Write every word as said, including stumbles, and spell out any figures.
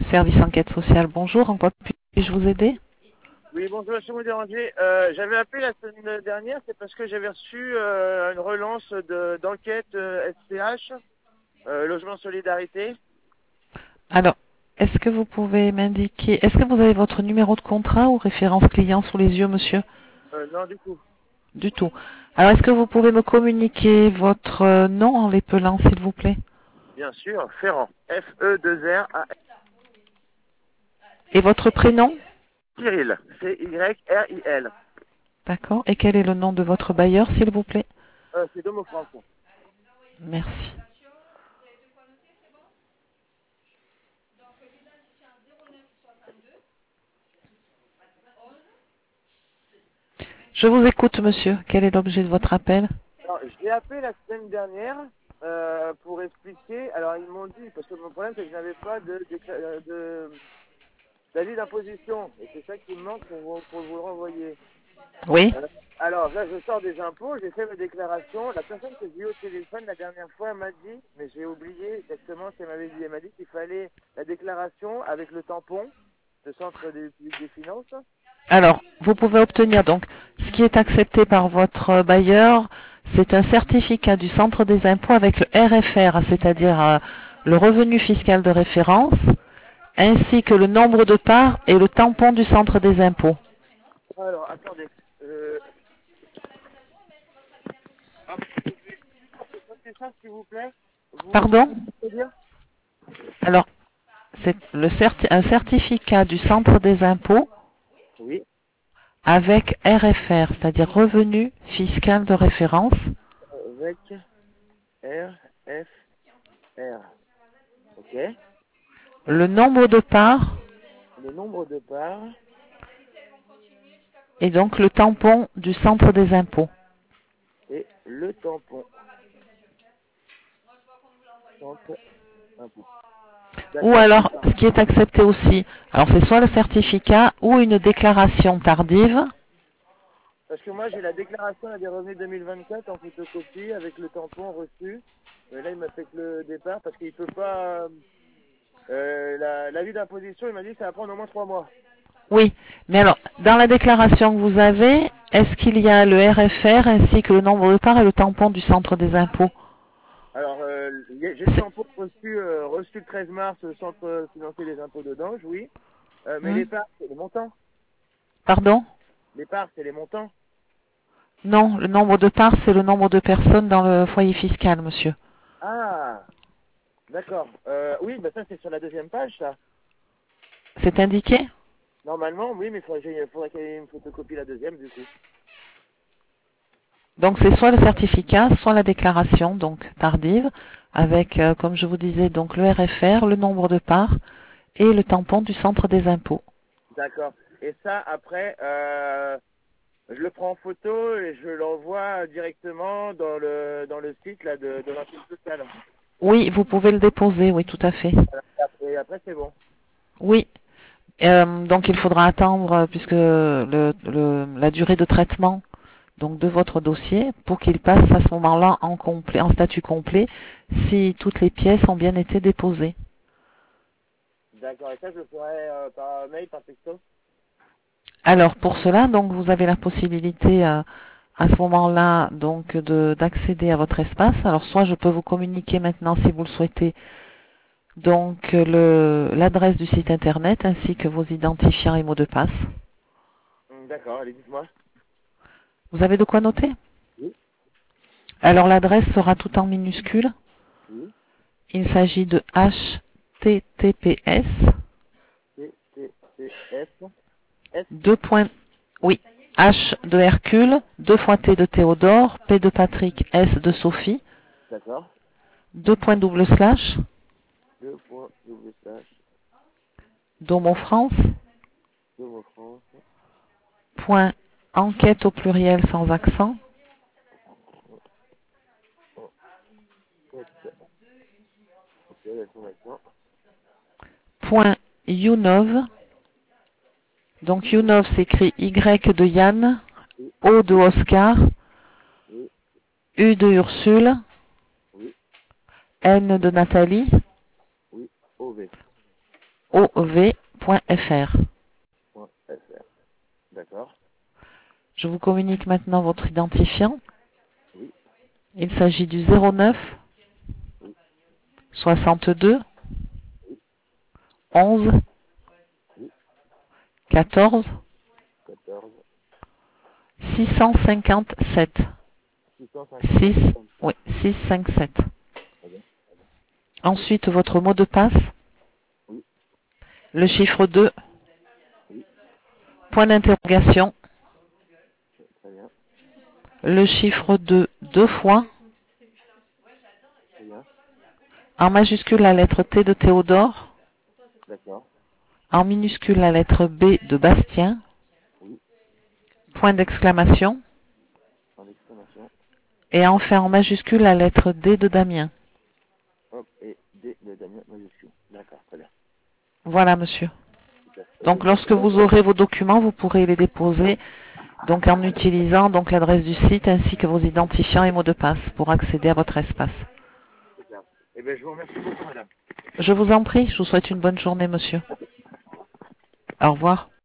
Service enquête sociale, bonjour, en quoi puis-je vous aider? Oui, bonjour, monsieur Moudéranger. Euh, j'avais appelé la semaine dernière, c'est parce que j'avais reçu euh, une relance de- d'enquête euh, S C H, euh, Logement Solidarité. Alors, est-ce que vous pouvez m'indiquer, est-ce que vous avez votre numéro de contrat ou référence client sous les yeux, monsieur? Euh, non, du coup. Du tout. Alors, est-ce que vous pouvez me communiquer votre euh, nom en l'épelant, s'il vous plaît? Bien sûr, Ferrand. F E deux R A N. Et votre prénom? Cyril. C Y R I L. D'accord. Et quel est le nom de votre bailleur, s'il vous plaît? Euh, c'est Domo France. Merci. Je vous écoute, monsieur. Quel est l'objet de votre appel? Alors, j'ai appelé la semaine dernière euh, pour expliquer. Alors, ils m'ont dit, parce que mon problème, c'est que je n'avais pas de, de, de- d'avis d'imposition. Et c'est ça qui me manque pour vous, pour vous le renvoyer. Oui. Euh, alors là, je sors des impôts, j'ai fait ma déclaration. La personne que j'ai eu au téléphone la dernière fois m'a dit, mais j'ai oublié exactement ce qu'elle m'avait dit. Elle m'a dit qu'il fallait la déclaration avec le tampon de Centre des, des Finances. Alors, vous pouvez obtenir donc ce qui est accepté par votre bailleur, c'est un certificat du centre des impôts avec le R F R, c'est-à-dire euh, le revenu fiscal de référence, ainsi que le nombre de parts et le tampon du centre des impôts. Alors, attendez. Euh, ah, c'est ça, s'il vous plaît. Vous, Pardon? pouvez dire? Alors, c'est le certi- un certificat du centre des impôts Oui, avec R F R, c'est-à-dire revenu fiscal de référence, avec R, F, R. Ok. le nombre de parts Le nombre de parts et donc le tampon du centre des impôts. et le tampon. Centre, impôt. Ou D'accord. alors, ce qui est accepté aussi, alors c'est soit le certificat ou une déclaration tardive. Parce que moi, j'ai la déclaration des revenus deux mille vingt-quatre en photocopie avec le tampon reçu. Mais là, il m'a fait que le départ parce qu'il peut pas... Euh, la- l'avis d'imposition, il m'a dit que ça va prendre au moins trois mois. Oui, mais alors, dans la déclaration que vous avez, est-ce qu'il y a le R F R ainsi que le nombre de parts et le tampon du centre des impôts? Alors, euh, j'ai le C'est- tampon reçu, euh, reçu le treize mars au Centre financier des impôts de Dange, oui. Euh, mais Hmm. les parts, c'est les montants. Pardon? Les parts, c'est les montants. Non, le nombre de parts, c'est le nombre de personnes dans le foyer fiscal, monsieur. Ah, d'accord. Euh, oui, bah ça, c'est sur la deuxième page, ça. C'est indiqué? Normalement, oui, mais il faudrait, qu'il faudrait qu'il y ait une photocopie la deuxième, du coup. Donc c'est soit le certificat, soit la déclaration, donc tardive, avec, euh, comme je vous disais, donc le R F R, le nombre de parts et le tampon du centre des impôts. D'accord. Et ça, après, euh, je le prends en photo et je l'envoie directement dans le dans le site là de, de l'Institut social. Oui, vous pouvez le déposer, oui, tout à fait. Et après, c'est bon. Oui, euh, donc il faudra attendre, euh, puisque le, le- la durée de traitement donc de votre dossier, pour qu'il passe à ce moment-là en complet, en statut complet, si toutes les pièces ont bien été déposées. D'accord. Et ça, je le ferai euh, par mail, par texto. Alors pour cela, donc vous avez la possibilité euh, à ce moment-là donc de d'accéder à votre espace. Alors soit je peux vous communiquer maintenant si vous le souhaitez donc le l'adresse du site internet ainsi que vos identifiants et mots de passe. Hum, D'accord. Allez, dites-moi. Vous avez de quoi noter? Oui. Alors l'adresse sera tout en minuscule. Oui. Il s'agit de H T T P S T T T F S. deux points oui H de Hercule, deux fois T de Théodore, P de Patrick, S de Sophie, D'accord. deux points double slash, Deux points double slash. Domo France, Domo France. point enquête au pluriel sans accent, Oh, sept. Ok, la formation. point YouNov, donc YouNov s'écrit Y de Yann, Oui. O de Oscar, Oui. U de Ursule, Oui. N de Nathalie, Oui. O V. o v point f r. Point F R. D'accord. Je vous communique maintenant votre identifiant. Oui. Il s'agit du zéro neuf Oui. soixante-deux Oui. onze Oui. quatorze quatorze. six cent cinquante-sept. six cent cinquante-sept. six, oui, six cinq sept. Très bien. Ensuite, votre mot de passe. Oui. Le chiffre deux. Oui. Point d'interrogation. Très bien. Le chiffre deux deux fois. Très bien. En majuscule, la lettre T de Théodore. D'accord. En minuscule, la lettre B de Bastien. Oui. Point d'exclamation. En exclamation. Et enfin, en majuscule, la lettre D de Damien. Hop. Et D de Damien majuscule. D'accord. Très bien. Voilà, monsieur. Super. Eh bien, Donc, je vous remercie lorsque vous beaucoup. aurez vos documents, vous pourrez les déposer donc en utilisant donc l'adresse du site ainsi que vos identifiants et mots de passe pour accéder à votre espace. Super. Eh bien, je vous remercie beaucoup, madame. Je vous en prie, je vous souhaite une bonne journée, monsieur. Au revoir.